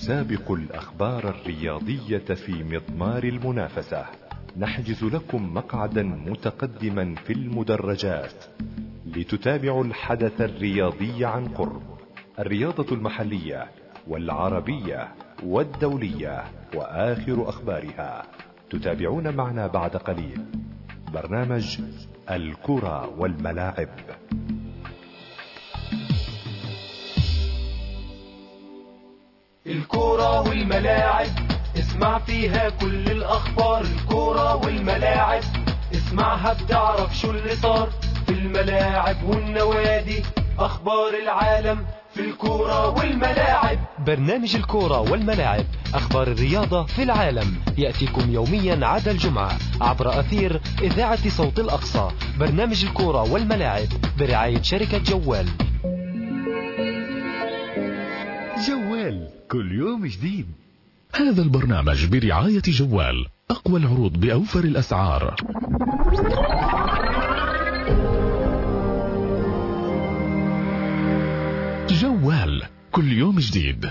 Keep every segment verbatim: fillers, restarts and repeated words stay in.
نسابق الأخبار الرياضية في مضمار المنافسة. نحجز لكم مقعدا متقدما في المدرجات لتتابعوا الحدث الرياضي عن قرب، الرياضة المحلية والعربية والدولية وآخر أخبارها. تتابعون معنا بعد قليل برنامج الكرة والملاعب. الكرة والملاعب اسمع فيها كل الأخبار. الكرة والملاعب اسمعها بتعرف شو اللي صار في الملاعب والنوادي، أخبار العالم في الكرة والملاعب. برنامج الكرة والملاعب، أخبار الرياضة في العالم، يأتيكم يوميا عدا الجمعة عبر أثير إذاعة صوت الأقصى. برنامج الكرة والملاعب برعاية شركة جوال. جوال كل يوم جديد. هذا البرنامج برعاية جوال، أقوى العروض بأوفر الأسعار. جوال كل يوم جديد.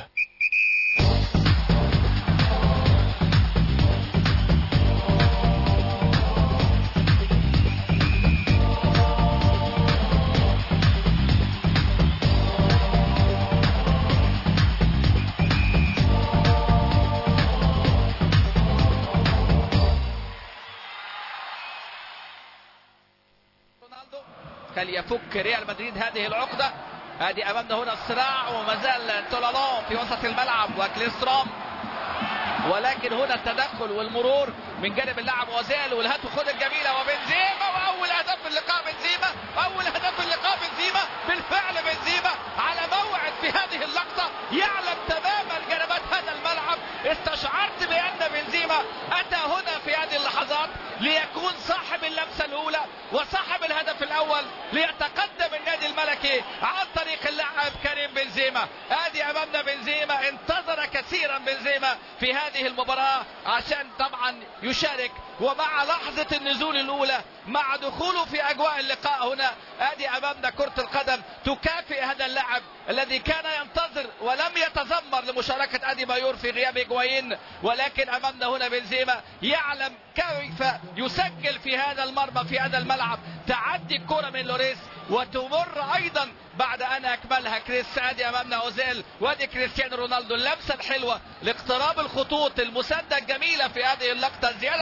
خلي يفك ريال مدريد هذه العقدة. هذه أمامنا هنا الصراع، وما زال تولالون في وسط الملعب وكليستروم، ولكن هنا التدخل والمرور من جانب اللاعب وزال، والهاتف خد الجميلة وبنزيما، وأول هدف في اللقاء بنزيما، أول هدف في اللقاء بنزيما. بالفعل بنزيما على موعد في هذه اللقطة، يعلم تماما جنبات هذا الملعب. استشعرت بأن بنزيما أتى هنا في هذه اللحظات ليكون صاحب اللمسة الأولى وصاحب الهدف الأول، ليتقدم النادي الملكي عن طريق اللاعب كريم بنزيما. هذه أمامنا بنزيما، انتظر كثيرا بنزيما في هذه المباراة عشان طبعا يشارك، ومع لحظة النزول الأولى مع دخوله في أجواء اللقاء هنا، هذه أمامنا كرة القدم تكافئ هذا اللاعب الذي كان ينتظر ولم يتذمر لمشاركة أدي بايور في غياب إيجوايين، ولكن أمامنا هنا بنزيما يعلم كيف يسجل في هذا المرمى في هذا الملعب. تعدي الكرة من لوريس وتمر أيضا بعد أن أكملها كريس. أدي أمامنا أوزيل وأدي كريستيانو رونالدو، اللمسة الحلوة لاقتراب الخطوط، المسدة الجميلة في هذه اللقطة. زيادة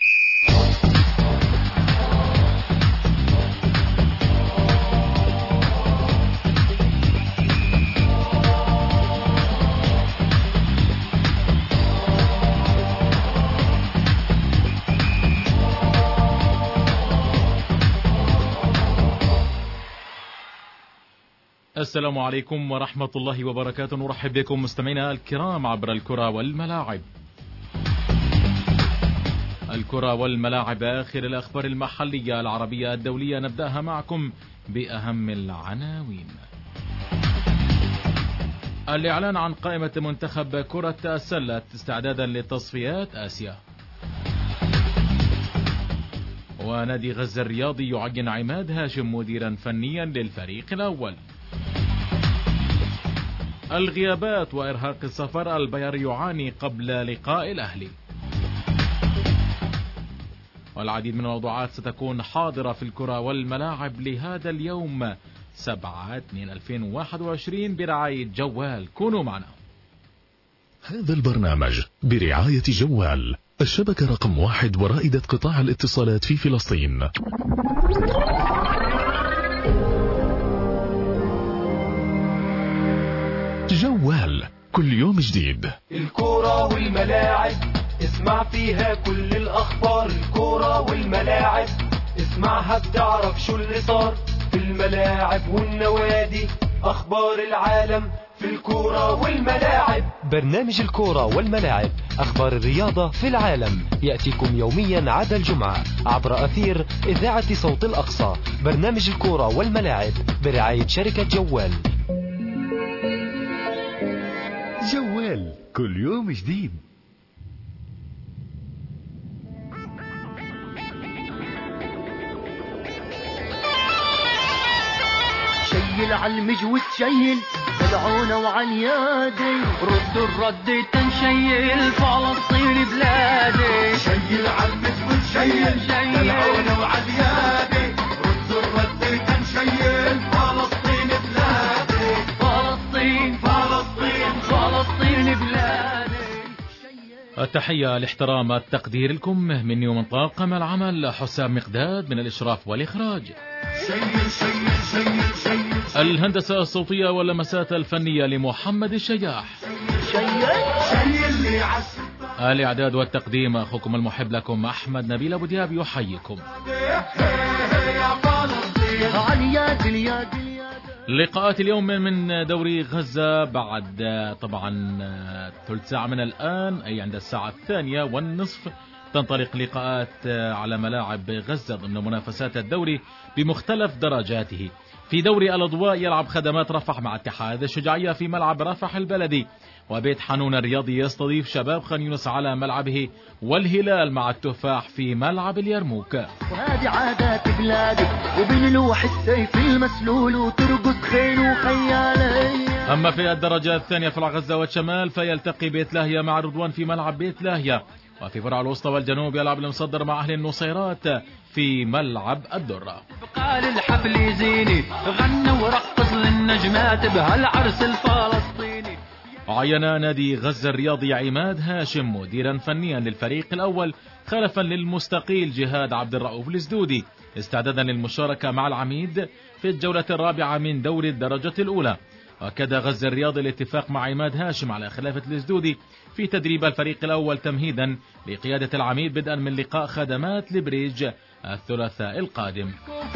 السلام عليكم ورحمة الله وبركاته. نرحب بكم مستمعينا الكرام عبر الكرة والملاعب. الكرة والملاعب، آخر الأخبار المحلية العربية الدولية، نبدأها معكم بأهم العناوين. الإعلان عن قائمة منتخب كرة السلة استعدادا لتصفيات آسيا. ونادي غزة الرياضي يعين عماد هاشم مديرا فنيا للفريق الأول. الغيابات وإرهاق السفر، البيار يعاني قبل لقاء الأهلي. والعديد من الموضوعات ستكون حاضرة في الكرة والملاعب لهذا اليوم سبعة اثنين ألفين وواحد وعشرين برعاية جوال. كونوا معنا. هذا البرنامج برعاية جوال، الشبكة رقم واحد ورائدة قطاع الاتصالات في فلسطين. جوال كل يوم جديد. الكرة والملاعب اسمع فيها كل الأخبار. الكرة والملاعب اسمعها بتعرف شو اللي صار في الملاعب والنوادي، أخبار العالم في الكرة والملاعب. برنامج الكرة والملاعب، أخبار الرياضة في العالم، يأتيكم يوميا عدا الجمعة عبر أثير إذاعة صوت الأقصى. برنامج الكرة والملاعب برعاية شركة جوال. جوال كل يوم جديد. شيل على المجود، شيل دلعونا وعاليادي ردوا الرد تنشيل فلسطين بلادي شيل عالمثل شيل دلعونا وعاليادي ردوا الرد تنشيل فلسطين بلادي فلسطين فلسطين فلسطين بلادي. التحية الاحترام التقدير لكم مني ومن طاقم العمل حسام مقداد من الإشراف والإخراج. شيل شيل شيل شيل الهندسة الصوتية واللمسات الفنية لمحمد الشياح. شيل شيل لي عسل الإعداد والتقديم أخوكم المحب لكم أحمد نبيل أبو دياب يحييكم. لقاءات اليوم من دوري غزة بعد طبعا ثلث ساعة من الآن، أي عند الساعة الثانية والنصف تنطلق لقاءات على ملاعب غزة ضمن منافسات الدوري بمختلف درجاته. في دوري الأضواء يلعب خدمات رفح مع اتحاد الشجاعية في ملعب رفح البلدي، وبيت حنون الرياضي يستضيف شباب خان يونس على ملعبه، والهلال مع التفاح في ملعب اليرموك. وهذه عادات بلادي وبين لوح السيف المسلول وترقص خيل وخيالي. أما في الدرجة الثانية في الغزة والشمال فيلتقي بيت لاهيا مع رضوان في ملعب بيت لاهيا، وفي فرع الوسطى والجنوب يلعب المصدر مع أهل النصيرات في ملعب الدرة. قال الحفل زيني غنى ورقص للنجمات بهالعرس الفلسطيني. عين نادي غزة الرياضي عماد هاشم مديرا فنيا للفريق الأول خلفا للمستقيل جهاد عبد الرؤوف الزدودي استعدادا للمشاركة مع العميد في الجولة الرابعة من دوري الدرجة الأولى. وأكد غزة الرياضي الاتفاق مع عماد هاشم على خلافة الزدودي في تدريب الفريق الأول تمهيدا لقيادة العميد بدءا من لقاء خدمات لبريج الثلاثاء القادم.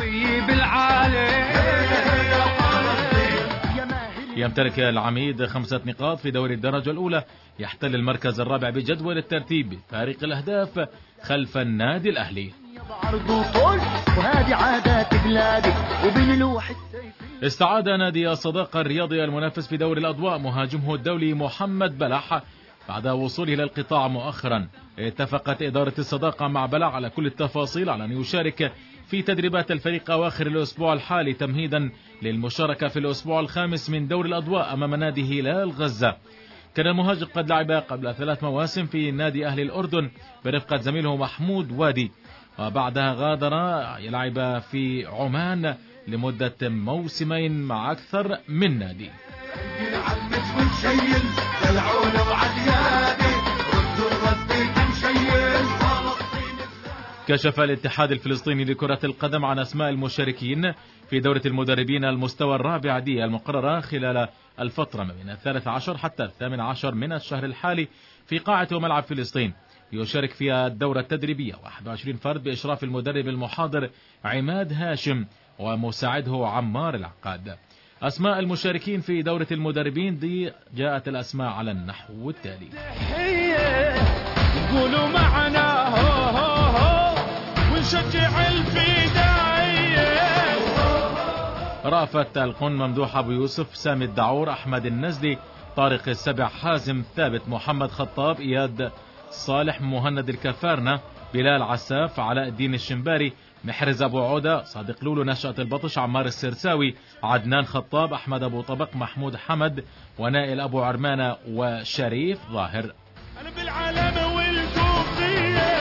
يمتلك العميد خمسة نقاط في دوري الدرجة الأولى، يحتل المركز الرابع بجدول الترتيب فارق الأهداف خلف النادي الأهلي. استعاد نادي الصداقة الرياضي المنافس في دوري الأضواء مهاجمه الدولي محمد بلح بعد وصوله إلى القطاع مؤخرا. اتفقت إدارة الصداقة مع بلح على كل التفاصيل على أن يشارك في تدريبات الفريق أواخر الأسبوع الحالي تمهيدا للمشاركة في الأسبوع الخامس من دوري الأضواء أمام نادي هلال غزة. كان المهاجم قد لعب قبل ثلاث مواسم في نادي أهل الأردن برفقة زميله محمود وادي، وبعدها غادر يلعب في عمان لمدة موسمين مع أكثر من نادي. كشف الاتحاد الفلسطيني لكرة القدم عن أسماء المشاركين في دورة المدربين المستوى الرابع دي المقررة خلال الفترة من الثالث عشر حتى الثامن عشر من الشهر الحالي في قاعة وملعب فلسطين. يشارك فيها الدورة التدريبية واحد وعشرين فرد بإشراف المدرب المحاضر عماد هاشم ومساعده عمار العقاد. أسماء المشاركين في دورة المدربين دي جاءت الأسماء على النحو التالي: قولوا معنا هو هو هو ونشجع الفدائية. رأفت القن، ممدوح أبو يوسف، سامي الدعور، أحمد النزلي، طارق السبع، حازم ثابت، محمد خطاب، إياد صالح، مهند الكفارنة، بلال عساف، علاء الدين الشمباري، محرز أبو عودة، صادق لولو، نشأة البطش، عمار السرساوي، عدنان خطاب، أحمد أبو طبق، محمود حمد، ونائل أبو عرمانة، وشريف ظاهر. أنا بالعالم والكوفية.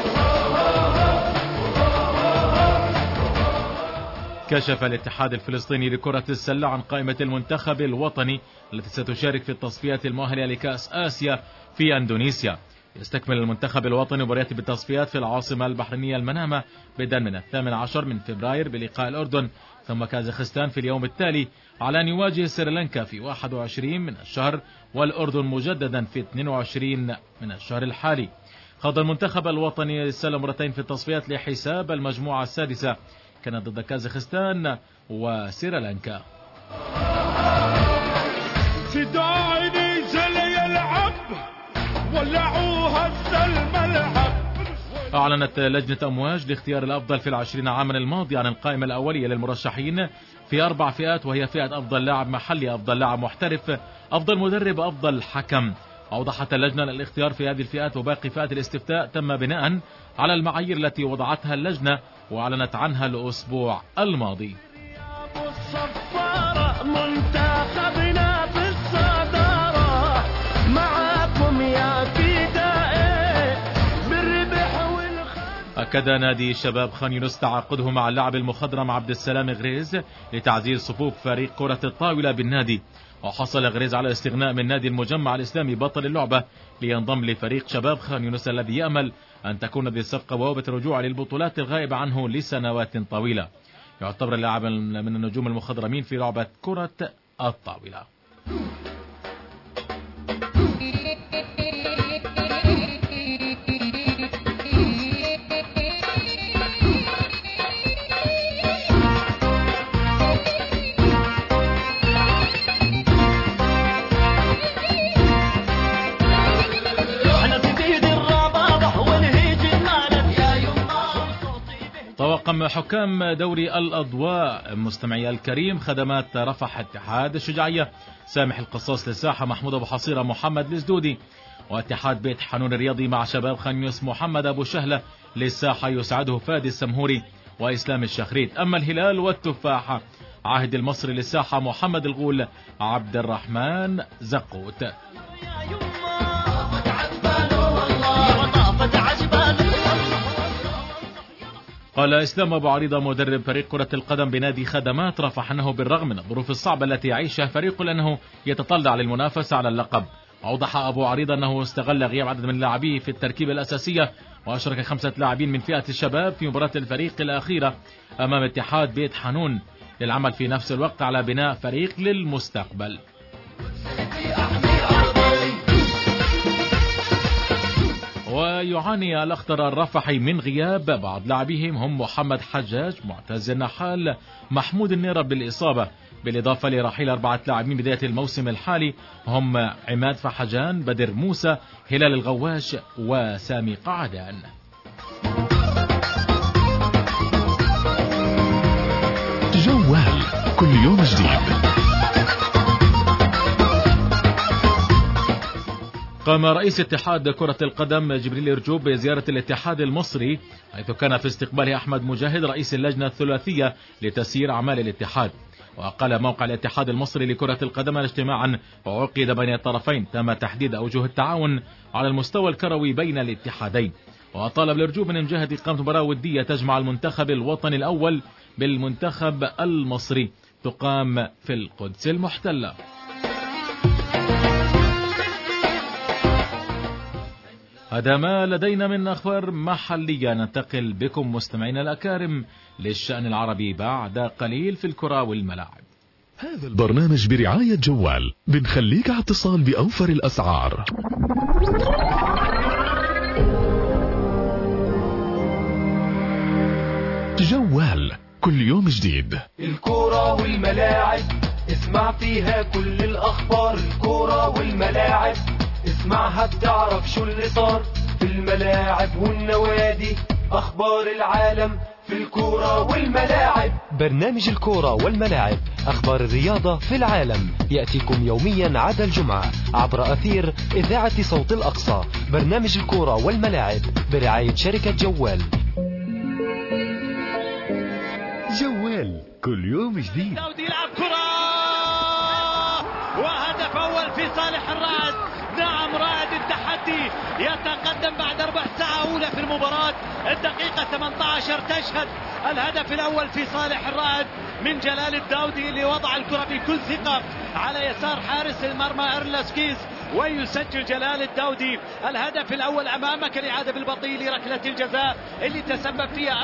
كشف الاتحاد الفلسطيني لكرة السلة عن قائمة المنتخب الوطني التي ستشارك في التصفيات المؤهلة لكأس آسيا في أندونيسيا. يستكمل المنتخب الوطني مباريات بالتصفيات في العاصمة البحرينية المنامة بدءا من الثامن عشر من فبراير بلقاء الأردن، ثم كازاخستان في اليوم التالي على أن يواجه سريلانكا في واحد وعشرين من الشهر، والأردن مجددا في اثنين وعشرين من الشهر الحالي. خاض المنتخب الوطني للسلة مرتين في التصفيات لحساب المجموعة السادسة، كانت ضد كازاخستان وسريلانكا. أعلنت لجنة أمواج لاختيار الأفضل في العشرين عاما الماضي عن القائمة الأولية للمرشحين في أربع فئات، وهي فئة أفضل لاعب محلي، أفضل لاعب محترف، أفضل مدرب، أفضل حكم. أوضحت اللجنة الاختيار في هذه الفئات وباقي فئات الاستفتاء تم بناء على المعايير التي وضعتها اللجنة وأعلنت عنها الأسبوع الماضي. أكد نادي شباب خان يونس تعاقده مع اللاعب المخضرم عبد السلام غريز لتعزيز صفوف فريق كرة الطاولة بالنادي. وحصل غريز على استغناء من نادي المجمع الإسلامي بطل اللعبة لينضم لفريق شباب خان يونس الذي يأمل أن تكون ذي الصفقة بوابة الرجوع للبطولات الغائبة عنه لسنوات طويلة. يعتبر اللاعب من النجوم المخضرمين في لعبة كرة الطاولة. طاقم حكام دوري الأضواء مستمعي الكريم خدمات رفح اتحاد الشجاعية سامح القصاص للساحة محمود أبو حصيرة محمد الزدودي، واتحاد بيت حنون الرياضي مع شباب خان يونس محمد أبو شهلة للساحة يسعده فادي السمهوري وإسلام الشخريت. أما الهلال والتفاحة عهد المصري للساحة محمد الغول عبد الرحمن زقوت. قال إسلام أبو عريضة مدرب فريق كرة القدم بنادي خدمات رفح أنه بالرغم من الظروف الصعبة التي يعيشها فريق لأنه يتطلع للمنافسة على اللقب. أوضح أبو عريضة أنه استغل غياب عدد من لاعبيه في التركيبة الأساسية وأشرك خمسة لاعبين من فئة الشباب في مباراة الفريق الأخيرة أمام اتحاد بيت حنون للعمل في نفس الوقت على بناء فريق للمستقبل. ويعاني الأخضر الرفحي من غياب بعض لاعبيهم هم محمد حجاج معتز النحال محمود النيرب بالإصابة، بالإضافة لرحيل أربعة لاعبين بداية الموسم الحالي هم عماد فحجان بدر موسى هلال الغواش وسامي قعدان. جوال كل يوم جديد. قام رئيس اتحاد كرة القدم جبريل إرجوب بزيارة الاتحاد المصري، حيث كان في استقباله أحمد مجاهد رئيس اللجنة الثلاثية لتسيير أعمال الاتحاد. وقال موقع الاتحاد المصري لكرة القدم اجتماعا عقد بين الطرفين تم تحديد أوجه التعاون على المستوى الكروي بين الاتحادين. وطالب الإرجوب من مجاهد إقامة مباراة ودية تجمع المنتخب الوطني الأول بالمنتخب المصري تقام في القدس المحتلة. هذا ما لدينا من أخبار محلية. ننتقل بكم مستمعينا الأكارم للشأن العربي بعد قليل في الكرة والملاعب. هذا البرنامج برعاية جوال، بنخليك على اتصال بأوفر الأسعار. جوال كل يوم جديد. الكرة والملاعب اسمع فيها كل الأخبار. الكرة والملاعب اسمعها بتعرف شو اللي صار في الملاعب والنوادي. أخبار العالم في الكرة والملاعب. برنامج الكرة والملاعب أخبار الرياضة في العالم يأتيكم يوميا عدا الجمعة عبر أثير إذاعة صوت الأقصى. برنامج الكرة والملاعب برعاية شركة جوال. جوال كل يوم جديد. داودي يلعب كرة وهدف أول في صالح الرائد. نعم رائد التحدي يتقدم بعد ربع ساعة أولى في المباراة. الدقيقة ثمانية عشر تشهد الهدف الأول في صالح الرائد من جلال الداودي اللي وضع الكرة بكل ثقة على يسار حارس المرمى إرلاسكيز ويسجل جلال الداودي الهدف الأول. أمامك الإعادة بالبطيء لركلة الجزاء اللي تسبب فيها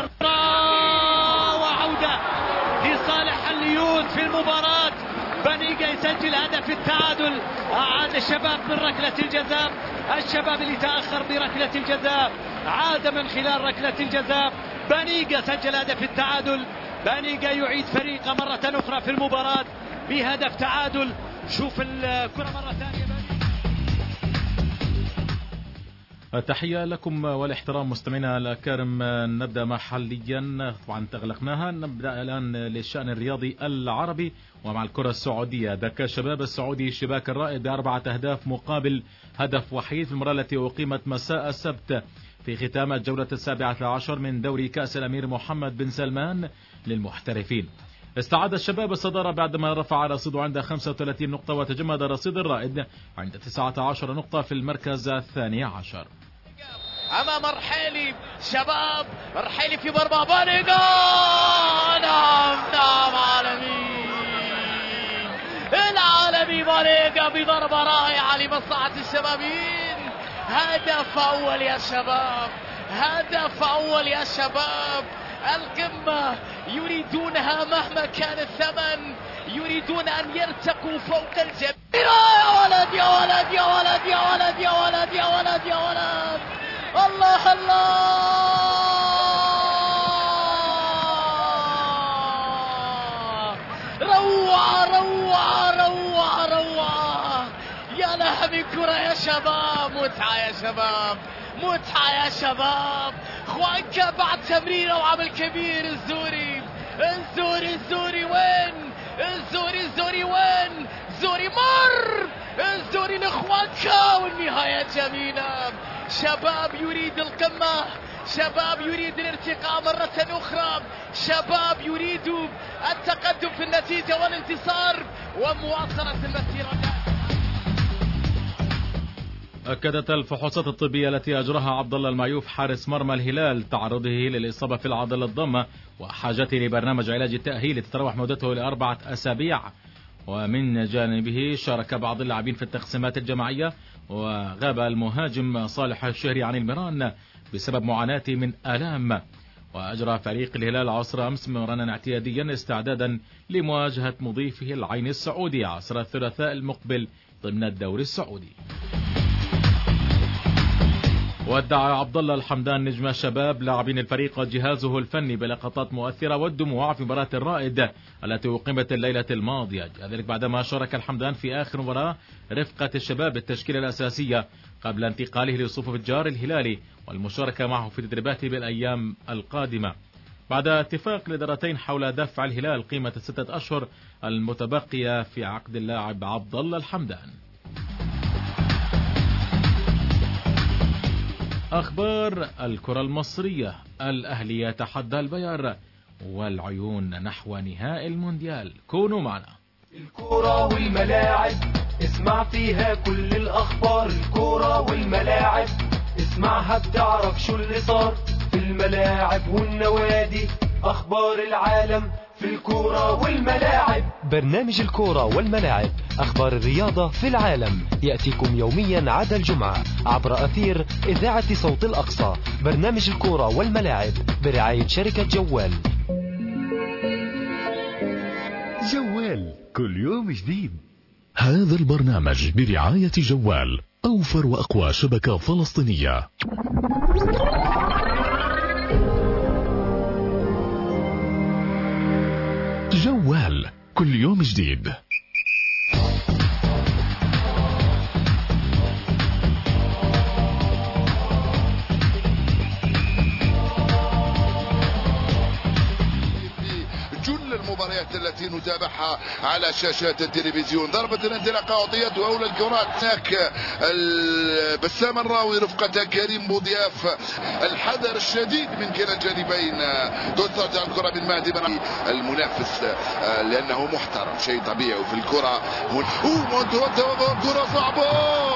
وعودة لصالح الليوث في المباراة. بنيجا يسجل هدف التعادل. أعاد الشباب من ركلة الجزاء. الشباب اللي تأخر بركلة الجزاء عاد من خلال ركلة الجزاء. بنيجا سجل هدف التعادل. بنيجا يعيد فريقه مرة أخرى في المباراة بهدف تعادل. شوف الكرة مرة ثانية. تحية لكم والاحترام مستمعينا الكرام. نبدأ محليا طبعا تغلقناها. نبدأ الآن للشأن الرياضي العربي ومع الكرة السعودية. ذكى الشباب السعودي الشباك الرائد بأربعة أهداف مقابل هدف وحيد في المباراة التي أقيمت مساء السبت في ختام الجولة السابعة عشر من دوري كأس الأمير محمد بن سلمان للمحترفين. استعاد الشباب الصدارة بعدما رفع رصيده عند خمسة وثلاثين نقطة وتجمد رصيد الرائد عند تسعة عشر نقطة في المركز الثاني عشر. امام الرحيلي. شباب الرحيلي في مرمى بانيجا. نعم نعم عالمي العالمي بانيجا بضربة رائعة لمصلحة الشبابين. هدف اول يا شباب، هدف اول يا شباب. القمة يريدونها مهما كان الثمن، يريدون ان يرتقوا فوق الجميع. يا ولد يا ولد يا ولد يا ولد يا ولد يا ولد يا ولد. الله الله روعة روعة روعة روعة. يا لها من كرة يا شباب. متعة يا شباب، متعة يا شباب. خوانكا بعد تمريره وعمل كبير. الزوري الزوري الزوري وين؟ الزوري الزوري وين؟ زوري مر الزوري لاخوانكا. والنهاية جميلة. شباب يريد القمة، شباب يريد الارتقاء مرة أخرى، شباب يريد التقدم في النتيجة والانتصار ومواصلة المسيرة. أكدت الفحوصات الطبية التي أجراها عبد الله المعيوف حارس مرمى الهلال تعرضه للإصابة في العضلة الضمة وحاجته لبرنامج علاج التأهيل تتراوح مدته لأربعة أسابيع. ومن جانبه شارك بعض اللاعبين في التقسيمات الجماعية، وغاب المهاجم صالح الشهري عن المران بسبب معاناته من آلام. وأجرى فريق الهلال عصر أمس مرانا اعتياديا استعدادا لمواجهة مضيفه العين السعودي عصر الثلاثاء المقبل ضمن الدوري السعودي. ودع عبد الله الحمدان نجم الشباب لاعبين الفريق وجهازه الفني بلقطات مؤثرة والدموع في مباراة الرائد التي أقيمت الليلة الماضية، ذلك بعدما شارك الحمدان في آخر مباراة رفقة الشباب التشكيلة الأساسية قبل انتقاله لصفوف الجار الهلالي والمشاركة معه في تدريباته بالأيام القادمة، بعد اتفاق الإدارتين حول دفع الهلال قيمة الستة أشهر المتبقية في عقد اللاعب عبد الله الحمدان. أخبار الكرة المصرية. الأهلي يتحدى البيار والعيون نحو نهائي المونديال. كونوا معنا. الكرة والملاعب اسمع فيها كل الأخبار. الكرة والملاعب اسمعها بتعرف شو اللي صار في الملاعب والنوادي. أخبار العالم في الكرة والملاعب. برنامج الكرة والملاعب، أخبار الرياضة في العالم، يأتيكم يوميا عدا الجمعة عبر أثير إذاعة صوت الأقصى. برنامج الكرة والملاعب برعاية شركة جوال. جوال كل يوم جديد. هذا البرنامج برعاية جوال، أوفر وأقوى شبكة فلسطينية. جوال كل يوم جديد. المباريات التي نتابعها على شاشات التلفزيون. ضربة الانطلاقة أعطيت أولى الكرات هناك بسام الراوي رفقة كريم بوضياف. الحذر الشديد من كلا الجانبين. تسترجع الكرة من مهدي بن المنافس لأنه محترم، شيء طبيعي في الكرة. كرة صعبة.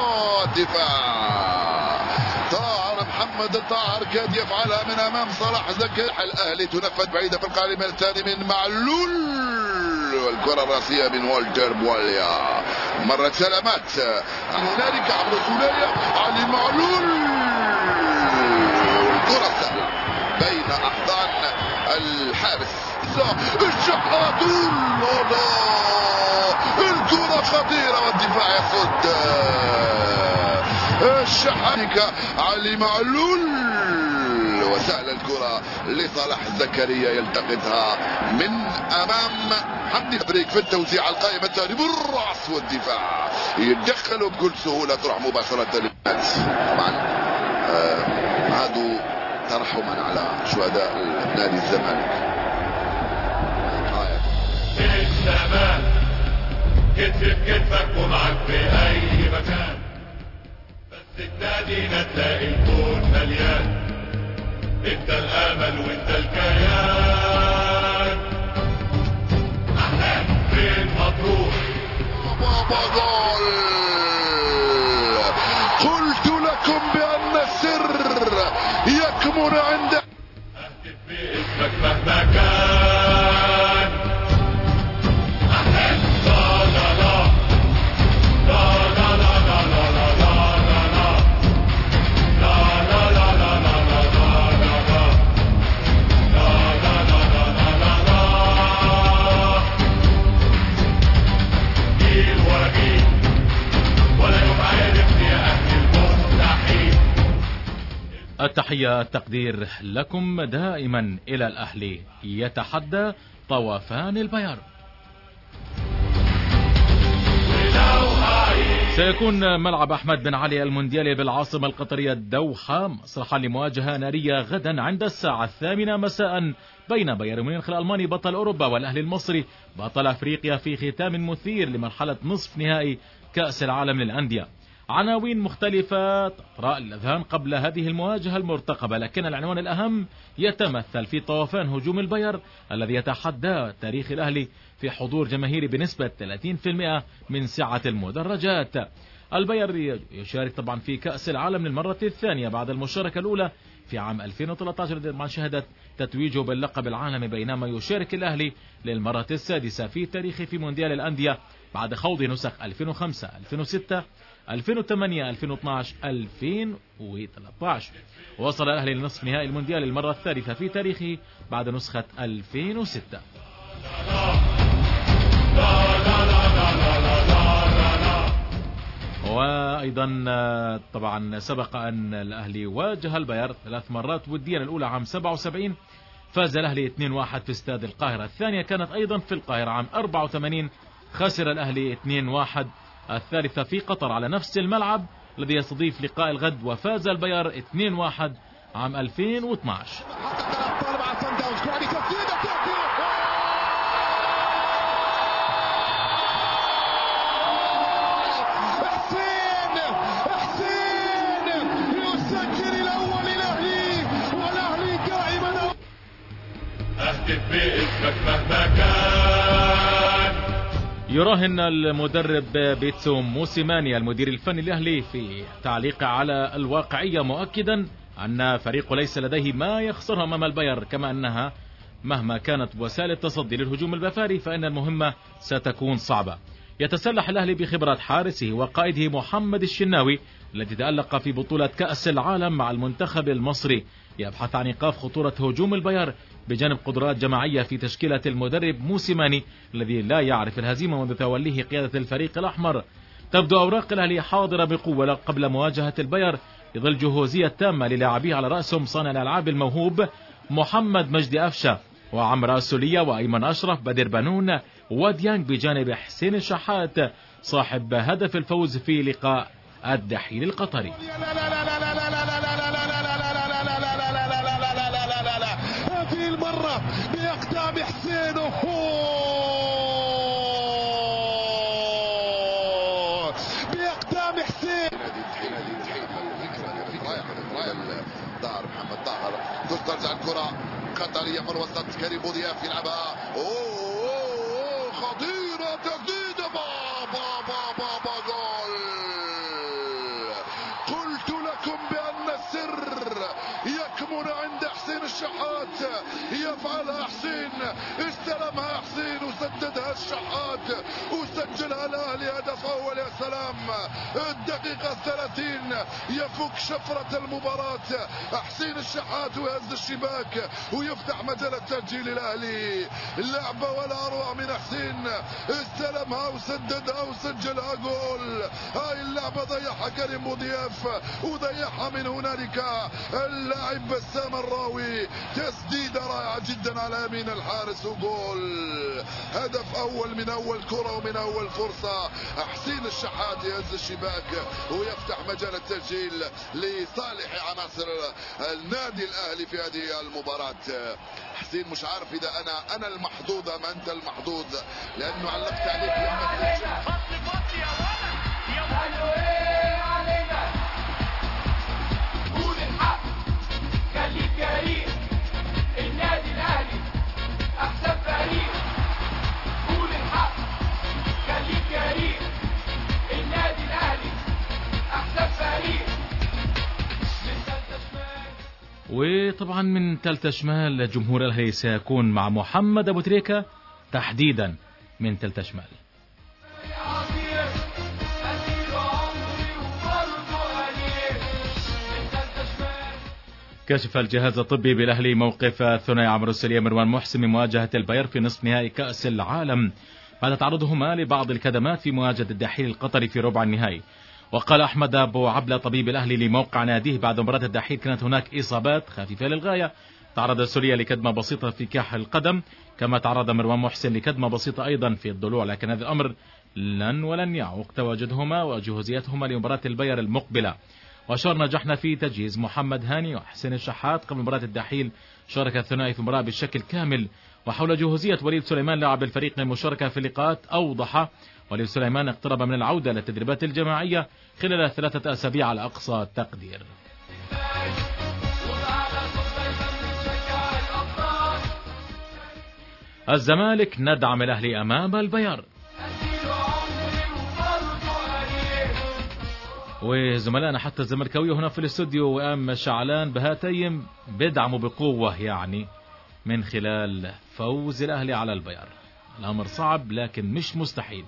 دفاع طاهر محمد الطاهر كاد يفعلها من امام صلاح زكي. الاهلي تنفذ بعيده في القائمه الثاني من معلول، والكره الراسيه من والتر بواليا. مرت سلامات هنالك عبر سولية علي معلول. الكره سهله بين احضان الحارس الشحات. الكره خطيره والدفاع يصد. الشحانك علي معلول وسهل الكرة لصلاح زكريا يلتقطها من امام حمدي فريق في التوزيع. القائمة الثاني بالراس والدفاع يدخلوا بكل سهولة تروح مباشرة للناس. طبعا عادوا آه ترحما على شهداء نادي الزمالك. الزمان كتف كتفك ومعك في اي مكان، تنادينا تلاقي الكون مليان. انت الامل وانت الكيان. احلام فين مطروح. بابا جول. قلت لكم بان السر والتحية التقدير لكم دائما إلى الأهلي يتحدى طوفان البيار. سيكون ملعب أحمد بن علي المونديالي بالعاصمة القطرية الدوحة مسرحا لمواجهة نارية غدا عند الساعة الثامنة مساء بين بايرن ميونخ الألماني بطل أوروبا والأهلي المصري بطل أفريقيا في ختام مثير لمرحلة نصف نهائي كأس العالم للأندية. عناوين مختلفة تطرأ الأذهان قبل هذه المواجهة المرتقبة، لكن العنوان الأهم يتمثل في طوفان هجوم الباير الذي يتحدى تاريخ الأهلي في حضور جماهيري بنسبة ثلاثين بالمئة من سعة المدرجات. الباير يشارك طبعا في كأس العالم للمرة الثانية بعد المشاركة الأولى في عام ألفين وثلاثة عشر مع شهادة تتويجه باللقب العالمي، بينما يشارك الأهلي للمرة السادسة في تاريخه في مونديال الأندية بعد خوض نسخ ألفين وخمسة ألفين وستة ألفين وثمانية ألفين واثني عشر ألفين وثلاثة عشر. وصل الأهلي لنصف نهائي المونديال المرة الثالثة في تاريخه بعد نسخة ألفين وستة. وأيضا طبعا سبق أن الأهلي واجه الباير ثلاث مرات وديا، الأولى عام سبعة وسبعين فاز الأهلي اثنين واحد في استاد القاهرة، الثانية كانت أيضا في القاهرة عام أربعة وثمانين خسر الأهلي اثنين واحد، الثالثة في قطر على نفس الملعب الذي يستضيف لقاء الغد وفاز الباير اثنين واحد عام ألفين واثني عشر. باسمك مهما كان. يراهن المدرب بيتسو موسيماني المدير الفني الأهلي في تعليقه على الواقعية، مؤكدا أن فريقه ليس لديه ما يخسره أمام الباير، كما أنها مهما كانت وسائل التصدي للهجوم البافاري فإن المهمة ستكون صعبة. يتسلح الأهلي بخبرة حارسه وقائده محمد الشناوي الذي تألق في بطولة كأس العالم مع المنتخب المصري، يبحث عن إيقاف خطورة هجوم الباير بجانب قدرات جماعية في تشكيلة المدرب موسيماني الذي لا يعرف الهزيمة منذ توليه قيادة الفريق الأحمر. تبدو أوراق الأهلي حاضرة بقوة قبل مواجهة الباير، يظل جهوزية تامة للاعبيه على رأسهم صانع الألعاب الموهوب محمد مجدي أفشة وعمرو السولية وأيمن أشرف بدر بنون وديانج، بجانب حسين الشحات صاحب هدف الفوز في لقاء الدحيل القطري. هذه المرة بأقدام حسين بأقدام حسين ظهر محمد طاهر، تسترجع الكرة قطرية من الوسط، كريم بوضياف يلعبها، اوه خطيرة، تسديدة بابا بابا بابا جول. قلت لكم بأن السر يكمن عند حسين الشحات، يفعلها حسين، استلمها حسين وسددها الشحات وسجلها الأهلي هدف أول. يا سلام، الدقيقة الثلاثين يفك شفرة المباراة حسين الشحات ويهز الشباك ويفتح مجال التسجيل الأهلي. اللعبة ولا أروع من حسين، استلمها وسددها وسجلها جول. هاي اللعبة ضيعها كريم بوضياف وضيعها من هنالك اللاعب بسام الراوي، تسديدة رائعة جدا على يمين الحارس وجول. هدف أول من أول كرة ومن أول فرصة. حسين الشحات يهز الشباك ويفتح مجال التسجيل لصالح عناصر النادي الأهلي في هذه المباراة. حسين مش عارف إذا أنا أنا المحظوظ أم أنت المحظوظ، لأنه علقت عليك لما النادي الأهلي أحسن فريق، قول الحق خليك كريم. النادي الأهلي أحسن فريق. وطبعا من ثالثة شمال جمهور الأهلي سيكون مع محمد أبو تريكة تحديدا من ثالثة شمال. كشف الجهاز الطبي بالأهلي موقف الثنائي عمرو السولية مروان محسن من مواجهة الباير في نصف نهائي كأس العالم بعد تعرضهما لبعض الكدمات في مواجهة الدحيل القطري في ربع النهائي. وقال أحمد أبو عبلة طبيب الأهلي لموقع ناديه بعد مباراة الدحيل كانت هناك إصابات خفيفة للغاية. تعرض سوريا لكدمة بسيطة في كاح القدم، كما تعرض مروان محسن لكدمة بسيطة أيضا في الضلوع، لكن هذا الأمر لن ولن يعوق تواجدهما وجهوزيتهما لمباراة البير المقبلة. وأشار نجحنا في تجهيز محمد هاني وحسين الشحات قبل مباراة الدحيل، شارك الثنائي في المباراة بشكل كامل. وحول جهوزية وليد سليمان لاعب الفريق للمشاركة في اللقاءات أوضح وليد سليمان اقترب من العودة للتدريبات الجماعية خلال ثلاثة أسابيع على أقصى تقدير. الزمالك ندعم الأهلي أمام البيار. وزملائنا حتى الزملكاوية هنا في الاستوديو وأم شعلان بهاتيم بدعموا بقوة يعني من خلال فوز الأهلي على البيار. الأمر صعب لكن مش مستحيل.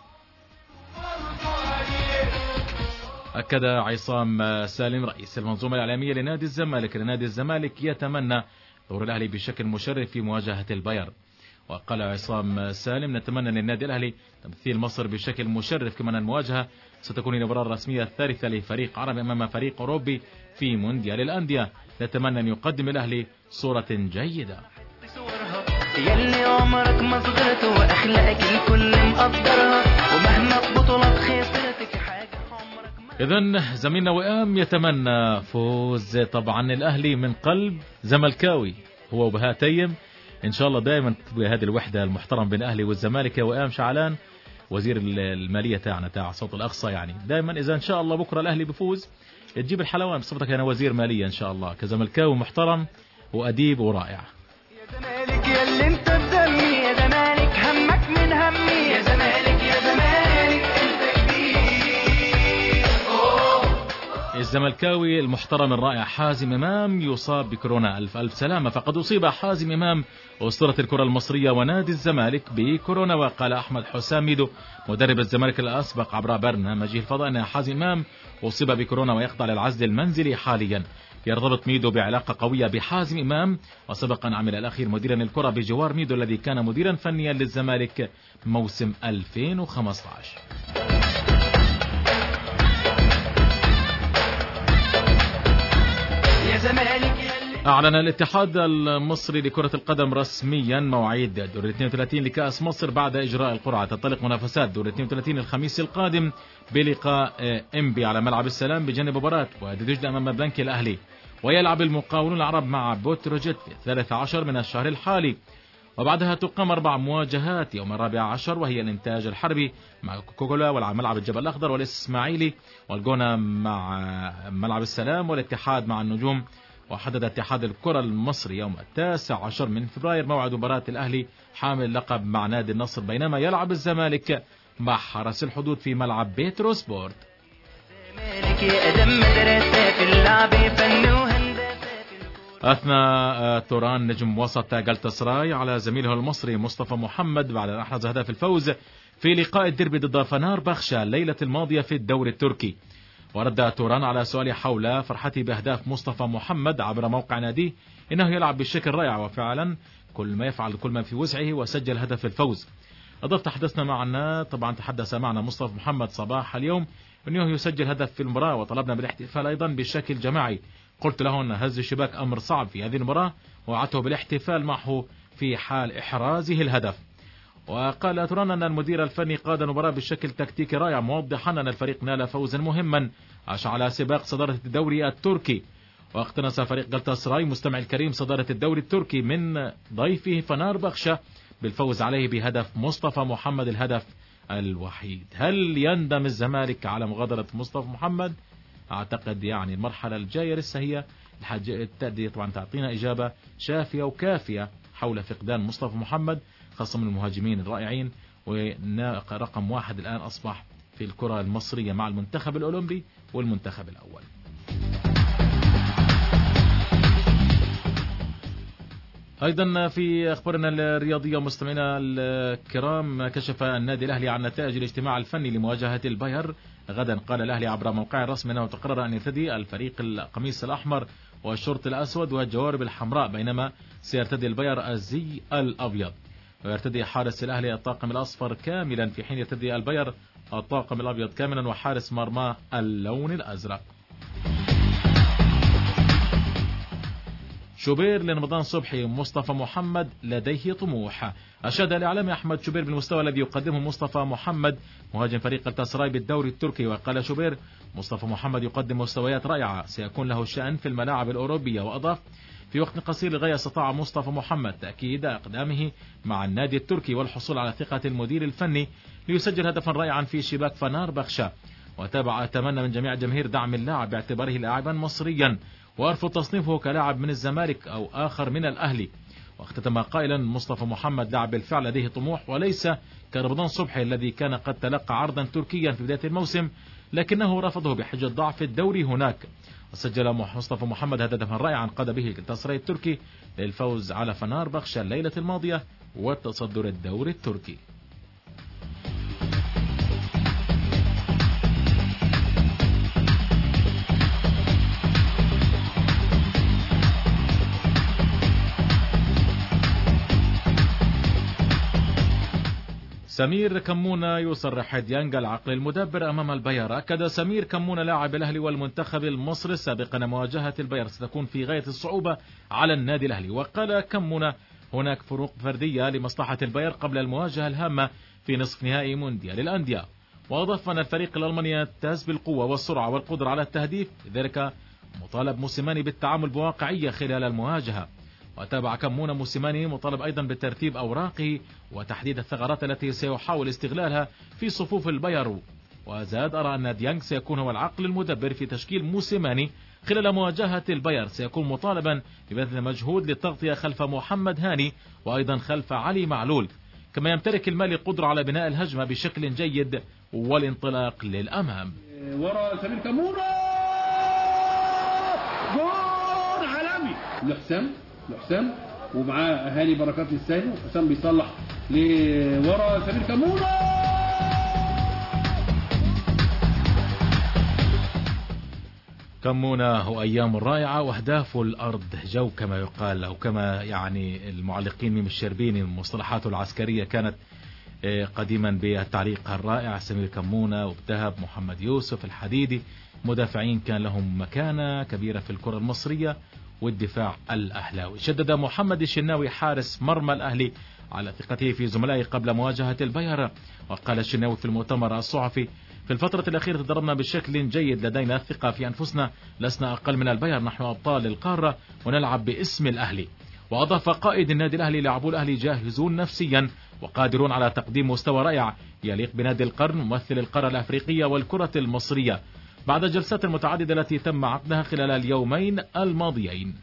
أكد عصام سالم رئيس المنظومة الإعلامية لنادي الزمالك لنادي الزمالك يتمنى ظهور الأهلي بشكل مشرف في مواجهة البيار. وقال عصام سالم نتمنى للنادي الأهلي تمثيل مصر بشكل مشرف، كما أن المواجهة ستكون المباراة الرسمية الثالثة لفريق عربي أمام فريق أوروبي في مونديال الأندية. نتمنى أن يقدم الأهلي صورة جيدة. يلي عمرك ما صغرت وأخلاقك الكل مقدرها ومهما بطولات خسرتك حاجة عمرك ما. إذن زميلنا وئام يتمنى فوز طبعا الأهلي من قلب زملكاوي هو وبهاتيم إن شاء الله. دائما بهذه الوحدة المحترم بين الأهلي والزمالك يا وئام شعلان وزير المالية تاعنا تاع صوت الأقصى، يعني دائما إذا إن شاء الله بكرة الأهلي بفوز تجيب الحلوان بصفتك أنا وزير مالية إن شاء الله كزملكاوي محترم وأديب ورائع. يا زمالك يا اللي انت بدمي، يا زمالك همك من همي، يا زمالك يا زمالك انت كبير. الزملكاوي المحترم الرائع حازم إمام يصاب بكورونا، ألف ألف سلامة. فقد أصيب حازم إمام أسطورة الكرة المصرية ونادي الزمالك بكورونا. وقال أحمد حسام ميدو مدرب الزمالك الأسبق عبر برنامجه الفضاء أن حازم إمام أصيب بكورونا ويخضع للعزل المنزلي حاليا. يرتبط ميدو بعلاقة قوية بحازم إمام، وسبق أن عمل الأخير مديرا للكرة بجوار ميدو الذي كان مديرا فنيا للزمالك موسم ألفين وخمسة عشر. أعلن الاتحاد المصري لكرة القدم رسميا مواعيد دور اثنين وثلاثين لكأس مصر بعد إجراء القرعة. تنطلق منافسات دور اثنين وثلاثين الخميس القادم بلقاء إنبي على ملعب السلام بجانب مباراة وادي دجلة أمام بنك الأهلي. ويلعب المقاولون العرب مع بوتروجيت في الثالث عشر من الشهر الحالي. وبعدها تقام أربع مواجهات يوم الرابع عشر، وهي الإنتاج الحربي مع كوكولا والعب ملعب الجبل الأخضر والإسماعيلي والجونة مع ملعب السلام والاتحاد مع النجوم. وحدد اتحاد الكرة المصري يوم التاسع عشر من فبراير موعد مباراة الأهلي حامل اللقب مع نادي النصر، بينما يلعب الزمالك مع حرس الحدود في ملعب بيترو سبورت. أثنى توران نجم وسط جالتاسراي على زميله المصري مصطفى محمد بعد أن أحرز هدف الفوز في لقاء الديربي ضد فنار بخشة الليلة الماضية في الدوري التركي. ورد توران على سؤالي حول فرحتي بأهداف مصطفى محمد عبر موقع ناديه إنه يلعب بشكل رائع وفعلا كل ما يفعل كل ما في وسعه وسجل هدف الفوز. أضاف تحدثنا معنا طبعا تحدث معنا مصطفى محمد صباح اليوم أنه يسجل هدف في المباراة وطلبنا بالاحتفال أيضا بشكل جماعي. قلت له أن هز الشباك أمر صعب في هذه المباراة ووعدته بالاحتفال معه في حال إحرازه الهدف. وقال توران أن المدير الفني قاد المباراة بشكل تكتيكي رائع، موضحا أن الفريق نال فوزا مهما عاش على سباق صدارة الدوري التركي. واقتنص فريق جالتاسراي مستمع الكريم صدارة الدوري التركي من ضيفه فنار بخشة بالفوز عليه بهدف مصطفى محمد الهدف الوحيد. هل يندم الزمالك على مغادرة مصطفى محمد؟ أعتقد يعني المرحلة الجاية لسه هي التأدية طبعا تعطينا إجابة شافية وكافية حول فقدان مصطفى محمد، خاصة من المهاجمين الرائعين ورقم واحد الآن أصبح في الكرة المصرية مع المنتخب الأولمبي والمنتخب الأول. أيضا في أخبارنا الرياضية مستمعينا الكرام، كشف النادي الأهلي عن نتائج الاجتماع الفني لمواجهة البير غدا. قال الأهلي عبر موقع الرسمي أنه تقرر أن يرتدي الفريق القميص الأحمر والشورت الأسود والجوارب الحمراء، بينما سيرتدي البير الزي الأبيض. ويرتدي حارس الأهلي الطاقم الأصفر كاملا، في حين يرتدي البير الطاقم الأبيض كاملا وحارس مرماه اللون الأزرق. شوبير لرمضان صبحي مصطفى محمد لديه طموح. أشاد الإعلامي أحمد شوبير بالمستوى الذي يقدمه مصطفى محمد مهاجم فريق التاسراي بالدوري التركي. وقال شوبير: مصطفى محمد يقدم مستويات رائعة، سيكون له شأن في الملاعب الأوروبية. وأضاف: في وقت قصير للغاية استطاع مصطفى محمد تأكيد أقدامه مع النادي التركي والحصول على ثقة المدير الفني ليسجل هدفا رائعا في شباك فنربخشة. وتابع: أتمنى من جميع الجماهير دعم اللاعب باعتباره لاعبا مصريا، وأرفض تصنيفه كلاعب من الزمالك أو آخر من الأهلي. واختتم قائلا: مصطفى محمد لاعب بالفعل لديه طموح، وليس كرمضان صبحي الذي كان قد تلقى عرضا تركيا في بداية الموسم لكنه رفضه بحجة ضعف الدوري هناك. وسجل مصطفى محمد هدفا رائعا قاد به التاسراي التركي للفوز على فنربخشة الليلة الماضية والتصدر الدوري التركي. سمير كمونة يصرح ديانج العقل المدبر أمام البيار. أكد سمير كمونة لاعب الأهلي والمنتخب المصري السابق أن مواجهة البيار ستكون في غاية الصعوبة على النادي الأهلي. وقال كمونة: هناك فروق فردية لمصلحة البيار قبل المواجهة الهامة في نصف نهائي مونديال الأندية. وأضاف أن الفريق الألماني يمتاز بالقوة والسرعة والقدرة على التهديف، لذلك مطالب موسيماني بالتعامل بواقعية خلال المواجهة. وتابع كمونة موسيماني مطالب أيضا بترتيب أوراقه وتحديد الثغرات التي سيحاول استغلالها في صفوف البيار. وزاد: أرى أن ديانج سيكون هو العقل المدبر في تشكيل موسيماني خلال مواجهة البيار، سيكون مطالبا ببذل مجهود للتغطية خلف محمد هاني وأيضا خلف علي معلول، كما يمتلك المالي قدرة على بناء الهجمة بشكل جيد والانطلاق للأمام. ورا سمير كمونة جول عالمي لحسام لحسام ومعاه هاني بركات للثاني، وحسام بيصلح لورا سمير كمونة. كمونة وأيام رائعة وأهداف الأرض جو كما يقال، أو كما يعني المعلقين من الشربيني مصطلحاته العسكرية كانت قديما بالتعليق الرائع. سمير كمونة وبدهب محمد يوسف الحديدي مدافعين كان لهم مكانة كبيرة في الكرة المصرية والدفاع الأهلاوي. شدد محمد الشناوي حارس مرمى الأهلي على ثقته في زملائه قبل مواجهة البيار. وقال الشناوي في المؤتمر الصحفي: في الفترة الأخيرة تدربنا بشكل جيد، لدينا ثقة في أنفسنا، لسنا أقل من البيار، نحن أبطال القارة ونلعب باسم الأهلي. وأضاف قائد النادي الأهلي: لاعبو الأهلي جاهزون نفسيا وقادرون على تقديم مستوى رائع يليق بنادي القرن ممثل القارة الأفريقية والكرة المصرية، بعد الجلسات المتعددة التي تم عقدها خلال اليومين الماضيين.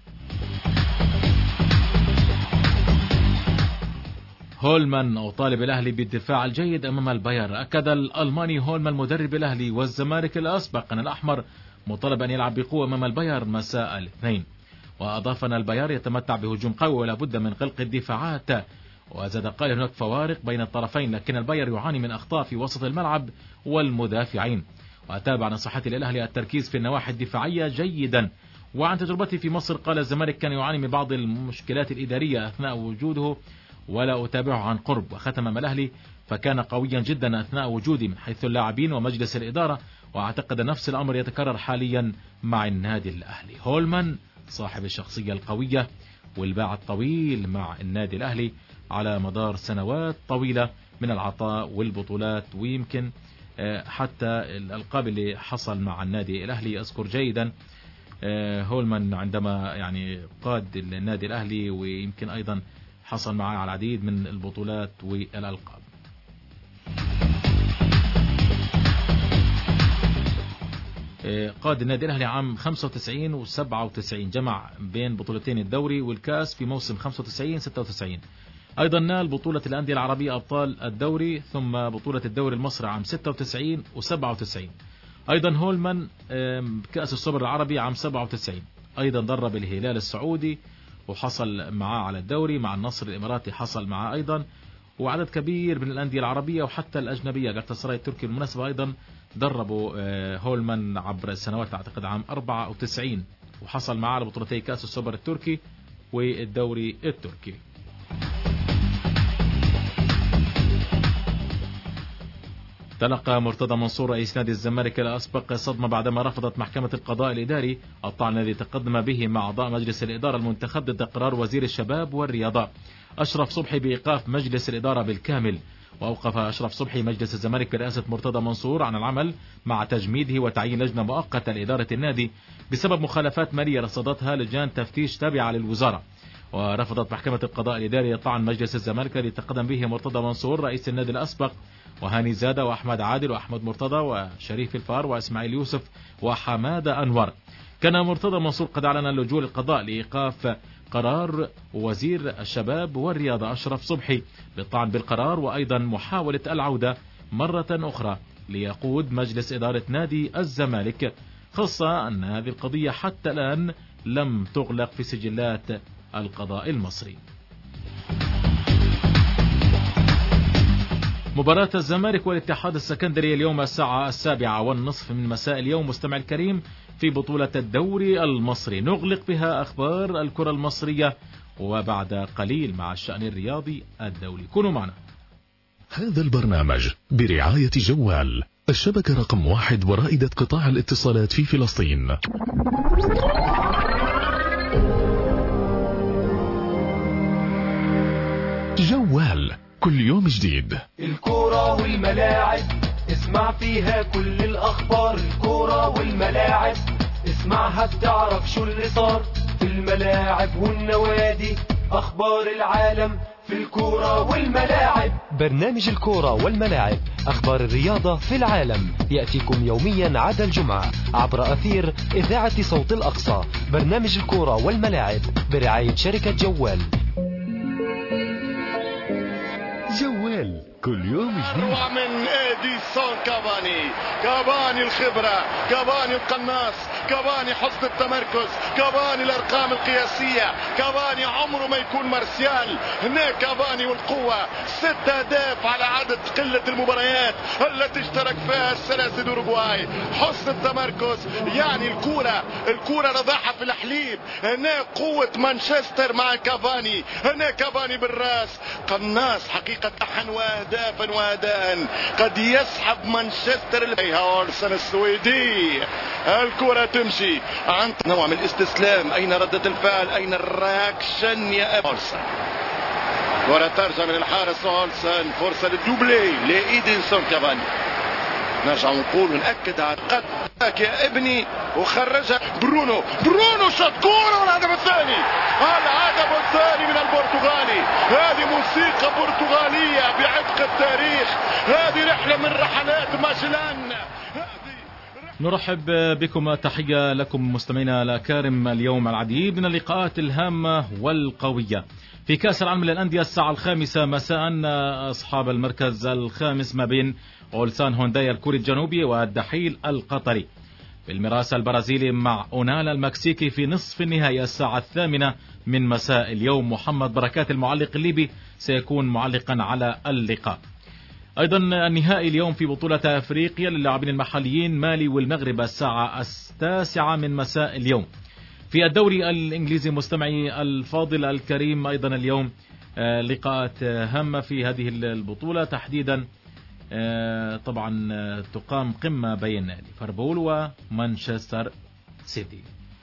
هولمان أو طالب الأهلي بالدفاع الجيد أمام البيار. أكد الألماني هولمان مدرب الأهلي والزمالك الأسبق أن الأحمر مطالب أن يلعب بقوة أمام البيار مساء الاثنين. وأضاف أن البيار يتمتع بهجوم قوي ولا بد من غلق الدفاعات. وزاد قال: هناك فوارق بين الطرفين، لكن البيار يعاني من أخطاء في وسط الملعب والمدافعين. وأتابع نصيحتي للأهلي التركيز في النواحي الدفاعية جيدا. وعن تجربتي في مصر قال: الزمالك كان يعاني من بعض المشكلات الإدارية أثناء وجوده ولا أتابعه عن قرب. وختم الأهلي: فكان قويا جدا أثناء وجودي من حيث اللاعبين ومجلس الإدارة، وأعتقد نفس الأمر يتكرر حاليا مع النادي الأهلي. هولمان صاحب الشخصية القوية والباع الطويل مع النادي الأهلي على مدار سنوات طويلة من العطاء والبطولات، ويمكن حتى الألقاب اللي حصل مع النادي الأهلي. أذكر جيدا هولمان عندما يعني قاد النادي الأهلي، ويمكن أيضا حصل معه على العديد من البطولات والألقاب. قاد النادي الأهلي عام خمسة وتسعين وسبعة وتسعين، جمع بين بطولتين الدوري والكاس في موسم خمسة وتسعين ستة وتسعين. أيضا نال بطولة الأندية العربية أبطال الدوري، ثم بطولة الدوري المصري عام ستة وتسعين وسبعة وتسعين. أيضا هولمان كأس السوبر العربي عام سبعة وتسعين. أيضا درب الهلال السعودي وحصل معاه على الدوري، مع النصر الإماراتي حصل معاه أيضا، وعدد كبير من الأندية العربية وحتى الأجنبية. التاسراي التركي بالمناسبة أيضا دربوا هولمان عبر السنوات، أعتقد عام أربعة وتسعين، وحصل معاه على بطولتي كأس السوبر التركي والدوري التركي. تلقى مرتضى منصور رئيس نادي الزمالك الأسبق صدمة بعدما رفضت محكمة القضاء الإداري الطعن الذي تقدم به مع أعضاء مجلس الإدارة المنتخب ضد قرار وزير الشباب والرياضة أشرف صبحي بإيقاف مجلس الإدارة بالكامل. وأوقف أشرف صبحي مجلس الزمالك برئاسة مرتضى منصور عن العمل مع تجميده وتعيين لجنة مؤقتة لإدارة النادي بسبب مخالفات مالية رصدتها لجان تفتيش تابعة للوزارة. ورفضت محكمة القضاء الإداري طعن مجلس الزمالك الذي تقدم به مرتضى منصور رئيس النادي الأسبق وهاني زادة وأحمد عادل وأحمد مرتضى وشريف الفار وإسماعيل يوسف وحمادة أنور. كان مرتضى منصور قد أعلن اللجوء للقضاء لإيقاف قرار وزير الشباب والرياضة أشرف صبحي بالطعن بالقرار وأيضا محاولة العودة مرة أخرى ليقود مجلس إدارة نادي الزمالك، خاصة أن هذه القضية حتى الآن لم تغلق في سجلات القضاء المصري. مباراة الزمالك والاتحاد السكندري اليوم الساعة السابعة والنصف من مساء اليوم مستمع الكريم في بطولة الدوري المصري، نغلق بها أخبار الكرة المصرية وبعد قليل مع الشأن الرياضي الدولي. كونوا معنا. هذا البرنامج برعاية جوال، الشبكة رقم واحد ورائدة قطاع الاتصالات في فلسطين. جوال، كل يوم جديد. الكورة والملاعب اسمع فيها كل الأخبار، الكورة والملاعب اسمعها بتعرف شو اللي صار في الملاعب والنوادي، أخبار العالم في الكورة والملاعب. برنامج الكورة والملاعب، أخبار الرياضة في العالم، يأتيكم يوميا عدا الجمعة عبر أثير إذاعة صوت الأقصى. برنامج الكورة والملاعب برعاية شركة جوال. جوال، كل يوم جديد. من اديسون كافاني، كافاني الخبرة، كافاني القناص، كافاني حسن التمركز، كافاني الارقام القياسية، كافاني عمره ما يكون مارسيال. هناك كافاني والقوة، ست اهداف على عدد قلة المباريات التي اشترك فيها الثلاثي اوروغواي. حسن التمركز يعني الكرة، الكرة نضعها في الحليب. هناك قوة مانشستر مع كافاني، هناك كافاني بالراس، قناص حقيقة أحن واهدافا واداء قد يسحب مانشستر. هورسن السويدي، الكرة تمشي عن نوع من الاستسلام. اين ردة الفعل؟ اين الرياكشن يا هورسن؟ كرة ترجع من الحارس هورسن، فرصة للدوبلي لإيدنسون كافاني. نرجع ونقول ونأكد على قدك يا ابني وخرجها برونو، برونو شاط كورة والهدف الثاني، الهدف الثاني من البرتغالي. هذه موسيقى برتغالية بعتق التاريخ، هذه رحلة من رحلات ماجلان. نرحب بكم، تحية لكم مستمعينا الأكارم. اليوم العديد من اللقاءات الهامة والقوية في كأس العالم للأندية الساعة الخامسة مساء، أصحاب المركز الخامس ما بين أولسان هونداي الكوري الجنوبي والدحيل القطري. في الميراث البرازيلي مع أونالا المكسيكي في نصف النهائي الساعة الثامنة من مساء اليوم. محمد بركات المعلق الليبي سيكون معلقا على اللقاء. أيضا النهائي اليوم في بطولة أفريقيا للاعبين المحليين مالي والمغرب الساعة التاسعة من مساء اليوم. في الدوري الإنجليزي مستمعي الفاضل الكريم أيضا اليوم لقاءات هامة في هذه البطولة، تحديدا طبعا تقام قمة بين ليفربول ومانشستر سيتي.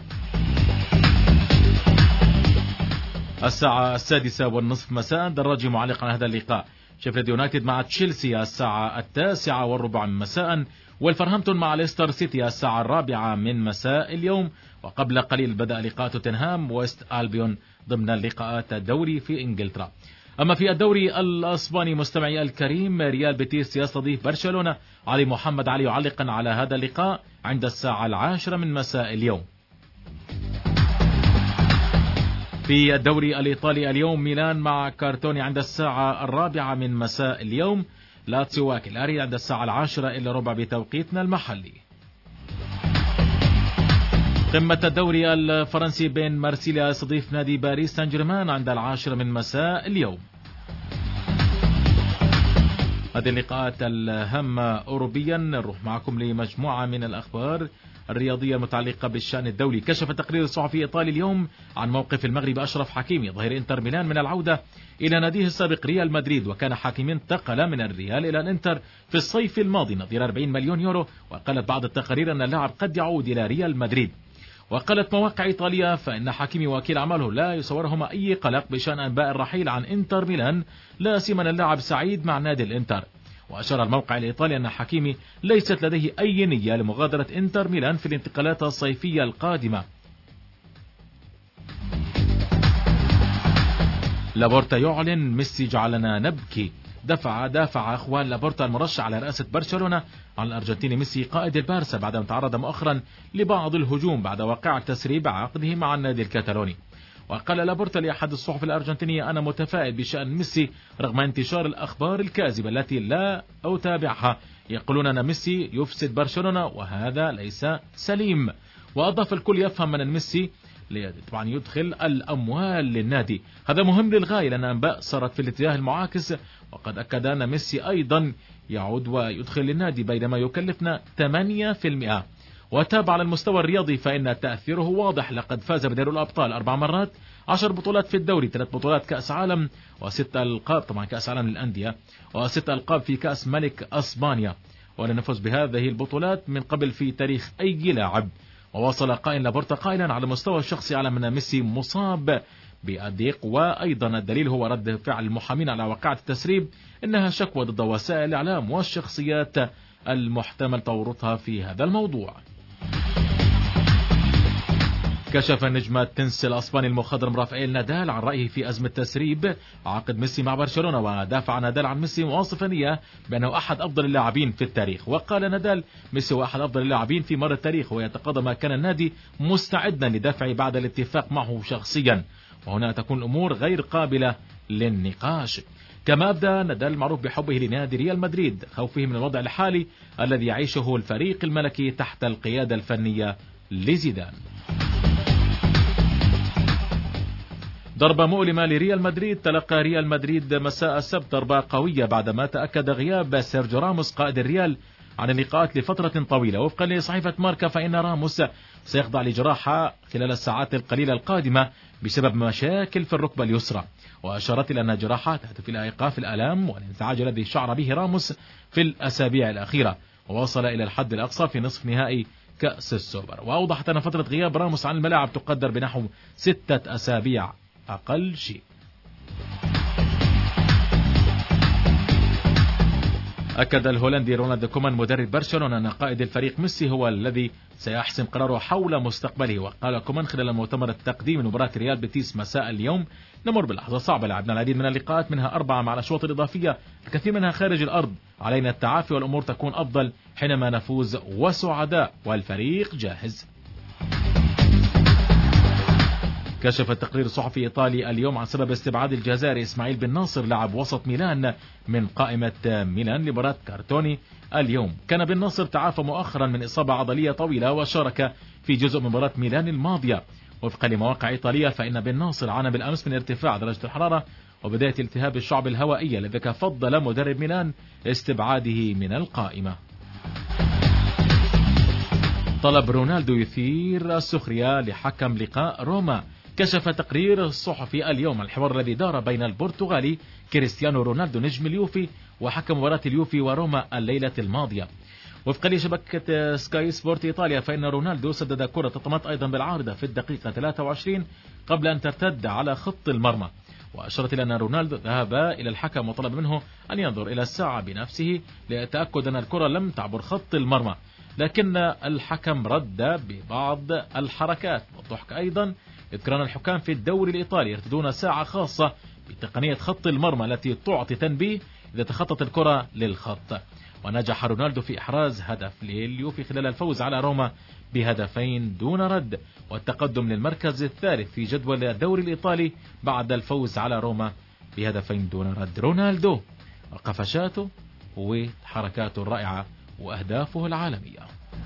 الساعة السادسة والنصف مساء دراجي معلق على هذا اللقاء. شيفيلد يونايتد مع تشيلسي الساعة التاسعة والربع مساء، والفرهامبتون مع ليستر سيتي الساعة الرابعة من مساء اليوم. وقبل قليل بدأ لقاء توتنهام ويست ألبيون ضمن اللقاءات الدوري في إنجلترا. أما في الدوري الأسباني مستمعي الكريم ريال بيتيس يستضيف برشلونة. علي محمد علي يعلقا على هذا اللقاء عند الساعة العاشرة من مساء اليوم. في الدوري الإيطالي اليوم ميلان مع كارتوني عند الساعة الرابعة من مساء اليوم. لاتسيو وكيلاري عند الساعة العاشرة إلا ربع بتوقيتنا المحلي. قمة الدوري الفرنسي بين مارسيليا يستضيف نادي باريس سان جيرمان عند العاشرة من مساء اليوم. هذه اللقاءات الهامة أوروبيا. نروح معكم لمجموعة من الأخبار الرياضية المتعلقة بالشأن الدولي. كشف تقرير الصحفي الإيطالي اليوم عن موقف المغرب أشرف حكيمي ظهير إنتر ميلان من العودة إلى ناديه السابق ريال مدريد. وكان حكيمي انتقل من الريال إلى الإنتر في الصيف الماضي نظير أربعين مليون يورو. وقالت بعض التقارير أن اللاعب قد يعود إلى ريال مدريد. وقالت مواقع إيطالية فإن حكيمي وكيل أعماله لا يصورهما أي قلق بشأن أنباء الرحيل عن إنتر ميلان، لا سيما اللاعب سعيد مع نادي الإنتر. وأشار الموقع الإيطالي أن حكيمي ليست لديه أي نية لمغادرة إنتر ميلان في الانتقالات الصيفية القادمة. لابورتا يعلن ميسي جعلنا نبكي. دفع دافع أخوان لابورتا المرشح على رئاسة برشلونة عن الأرجنتيني ميسي قائد البارسا بعد أن تعرض مؤخرا لبعض الهجوم بعد واقع تسريب عقده مع النادي الكتالوني. وقال لابورتا لأحد الصحف الأرجنتينية أنا متفائل بشأن ميسي رغم انتشار الأخبار الكاذبة التي لا أتابعها، يقولون أن ميسي يفسد برشلونة وهذا ليس سليم. وأضاف الكل يفهم أن ميسي طبعا يدخل الأموال للنادي، هذا مهم للغاية لأن أنباء صارت في الاتجاه المعاكس. وقد أكد أن ميسي أيضا يعود ويدخل للنادي بينما يكلفنا ثمانية بالمئة. وتابع على المستوى الرياضي فإن تأثيره واضح، لقد فاز بدوري الأبطال أربع مرات، عشر بطولات في الدوري، ثلاث بطولات كأس عالم وست ألقاب طبعا كأس عالم للأندية، وست ألقاب في كأس ملك أسبانيا، ولم يفز بهذه البطولات من قبل في تاريخ أي لاعب. وواصل قائل لابورتا قائلا على المستوى الشخصي على أن ميسي مصاب بالضيق، وأيضا الدليل هو رد فعل المحامين على واقعة التسريب، إنها شكوى ضد وسائل الإعلام والشخصيات المحتمل تورطها في هذا الموضوع. كشف نجم التنس الأسباني المخضرم رافائيل نادال عن رأيه في أزمة تسريب عقد ميسي مع برشلونة. ودافع نادال عن ميسي واصفا إياه بأنه أحد أفضل اللاعبين في التاريخ. وقال نادال ميسي هو أحد أفضل اللاعبين في مر التاريخ ويتقاضى ما كان النادي مستعدا لدفعه بعد الاتفاق معه شخصيا، وهنا تكون الأمور غير قابلة للنقاش. كما أبدى نادال المعروف بحبه لنادي ريال مدريد خوفه من الوضع الحالي الذي يعيشه الفريق الملكي تحت القيادة الفنية لزيدان. ضربة مؤلمة لريال مدريد. تلقى ريال مدريد مساء السبت ضربة قوية بعدما تأكد غياب سيرجيو راموس قائد الريال عن اللقاءات لفترة طويلة. وفقا لصحيفة ماركا فإن راموس سيخضع لجراحة خلال الساعات القليلة القادمة بسبب مشاكل في الركبة اليسرى. وأشارت إلى أن الجراحة تهدف إلى إيقاف الآلام والانزعاج الذي شعر به راموس في الأسابيع الأخيرة، ووصل إلى الحد الأقصى في نصف نهائي كأس السوبر. وأوضحت أن فترة غياب راموس عن الملاعب تقدر بنحو ستة أسابيع أقل شيء. أكد الهولندي رونالد كومان مدرب برشلونة أن قائد الفريق ميسي هو الذي سيحسم قراره حول مستقبله. وقال كومان خلال مؤتمر التقديم من مباراة ريال بيتيس مساء اليوم نمر بلحظة صعبة، لعبنا العديد من اللقاءات منها أربعة مع الأشواط الإضافية، الكثير منها خارج الأرض، علينا التعافي والأمور تكون أفضل حينما نفوز وسعداء والفريق جاهز. كشف التقرير الصحفي الإيطالي اليوم عن سبب استبعاد الجزائري إسماعيل بن ناصر لاعب وسط ميلان من قائمة ميلان لمباراة كارتوني اليوم. كان بن ناصر تعافى مؤخرا من إصابة عضلية طويلة وشارك في جزء من مباراة ميلان الماضية. وفقا لمواقع إيطالية فإن بن ناصر عانى بالأمس من ارتفاع درجة الحرارة وبداية التهاب الشعب الهوائية، لذلك فضل مدرب ميلان استبعاده من القائمة. طلب رونالدو يثير السخرية لحكم لقاء روما. كشف تقرير الصحفي اليوم الحوار الذي دار بين البرتغالي كريستيانو رونالدو نجم اليوفي وحكم مباراة اليوفي وروما الليلة الماضية. وفقا لشبكة سكاي سبورت إيطاليا فإن رونالدو سدد كرة طمت أيضا بالعارضة في الدقيقة ثلاثة وعشرين قبل أن ترتد على خط المرمى. وأشرت إلى أن رونالدو ذهب إلى الحكم وطلب منه أن ينظر إلى الساعة بنفسه ليتأكد أن الكرة لم تعبر خط المرمى، لكن الحكم رد ببعض الحركات والضحك أيضا، إذ كان الحكام في الدوري الإيطالي يرتدون ساعة خاصة بتقنية خط المرمى التي تعطي تنبيه إذا تخطت الكرة للخط. ونجح رونالدو في إحراز هدف لليوفي خلال الفوز على روما بهدفين دون رد والتقدم للمركز الثالث في جدول الدوري الإيطالي بعد الفوز على روما بهدفين دون رد. رونالدو وقفشاته وحركاته الرائعة وأهدافه العالمية.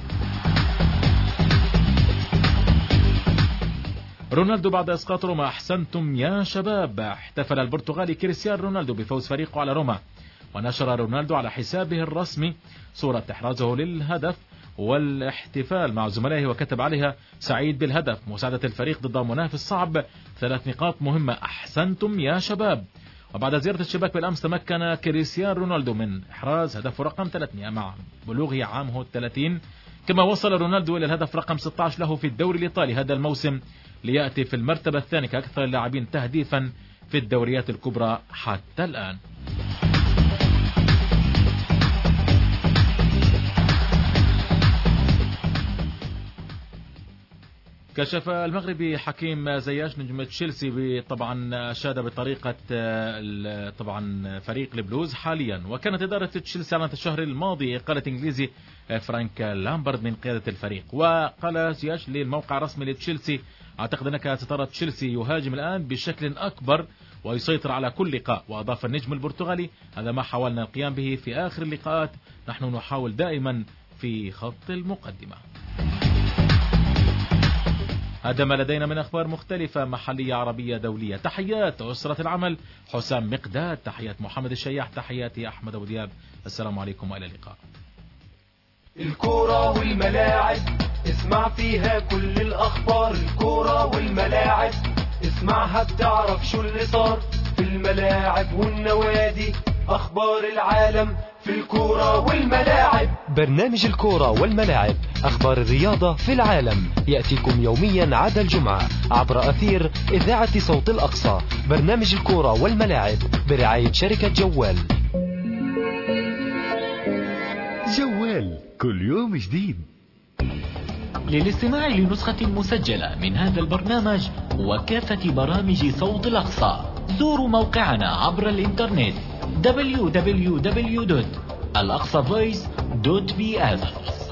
رونالدو بعد إسقاط روما أحسنتم يا شباب. احتفل البرتغالي كريستيانو رونالدو بفوز فريقه على روما، ونشر رونالدو على حسابه الرسمي صورة إحرازه للهدف والاحتفال مع زملائه، وكتب عليها سعيد بالهدف، مساعدة الفريق ضد منافس صعب، ثلاث نقاط مهمة، أحسنتم يا شباب. وبعد زيارة الشباك بالأمس تمكن كريستيانو رونالدو من إحراز هدفه رقم ثلاثمائة مع بلوغه عامه الثلاثين، كما وصل رونالدو إلى الهدف رقم ستة عشر له في الدوري الإيطالي هذا الموسم، ليأتي في المرتبة الثانية كأكثر اللاعبين تهديفا في الدوريات الكبرى حتى الآن. كشف المغربي حكيم زياش نجم تشيلسي طبعا أشاد بطريقة طبعا فريق البلوز حاليا، وكانت إدارة تشيلسي أعلنت الشهر الماضي إقالة إنجليزي فرانك لامبرد من قيادة الفريق. وقال زياش للموقع الرسمي لتشيلسي: أعتقد أنك سترى تشيلسي يهاجم الآن بشكل أكبر ويسيطر على كل لقاء. وأضاف النجم البرتغالي: هذا ما حاولنا القيام به في آخر اللقاءات، نحن نحاول دائما في خط المقدمة. هذا ما لدينا من أخبار مختلفة محلية عربية دولية. تحيات أسرة العمل حسام مقداد، تحيات محمد الشياح، تحياتي أحمد أبو دياب. السلام عليكم وإلى اللقاء. الكورة والملاعب اسمع فيها كل الأخبار، الكورة والملاعب اسمعها بتعرف شو اللي صار في الملاعب والنوادي، أخبار العالم في الكورة والملاعب. برنامج الكورة والملاعب، أخبار الرياضة في العالم، يأتيكم يوميا عدا الجمعة عبر أثير إذاعة صوت الأقصى. برنامج الكورة والملاعب برعاية شركة جوال. جوال كل يوم جديد. للاستماع لنسخة مسجلة من هذا البرنامج وكافة برامج صوت الأقصى زوروا موقعنا عبر الإنترنت دبليو دبليو دبليو دوت الأقصى فويس دوت بي إف.